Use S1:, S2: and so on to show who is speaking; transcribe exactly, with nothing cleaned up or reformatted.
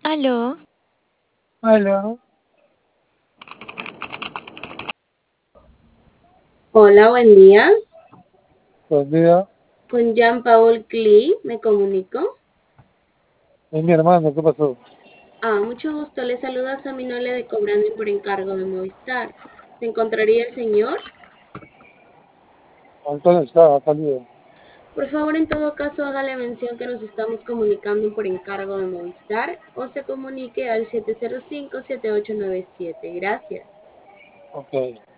S1: Aló,
S2: Hola,
S3: Hola, buen día.
S2: buen día.
S3: Con Jean-Paul Clee me comunico.
S2: Es mi hermano, ¿qué pasó?
S3: Ah, mucho gusto. Le saluda Sammy Nole de Cobrando por encargo de Movistar. ¿Se encontraría el señor?
S2: Antonio está, ha salido.
S3: Por favor, en todo caso, hágale mención que nos estamos comunicando por encargo de Movistar o se comunique al siete cero cinco, siete ocho nueve siete. Gracias.
S2: Ok.